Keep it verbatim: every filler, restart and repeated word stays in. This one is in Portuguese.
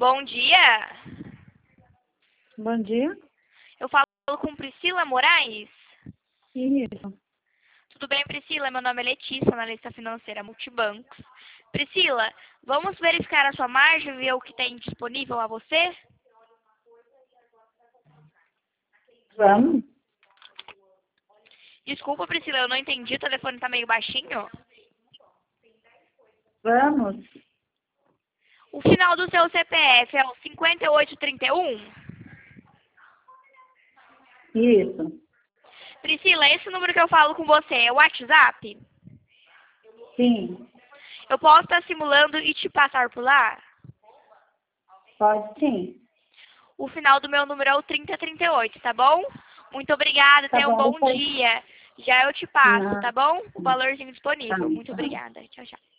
Bom dia. Bom dia. Eu falo com Priscila Moraes. Isso. Tudo bem, Priscila? Meu nome é Letícia, analista financeira Multibancos. Priscila, vamos verificar a sua margem e ver o que tem disponível a você? Vamos? Desculpa, Priscila, eu não entendi, o telefone está meio baixinho. Vamos? O final do seu C P F é o cinquenta e oito trinta e um? Isso. Priscila, esse número que eu falo com você é o WhatsApp? Sim. Eu posso estar simulando e te passar por lá? Pode sim. O final do meu número é o trinta trinta e oito, tá bom? Muito obrigada, Tá tenha um bom, bom depois. dia. Já eu te passo, Não. tá bom? O valorzinho Tá, disponível. Muito tá. obrigada. Tchau, tchau.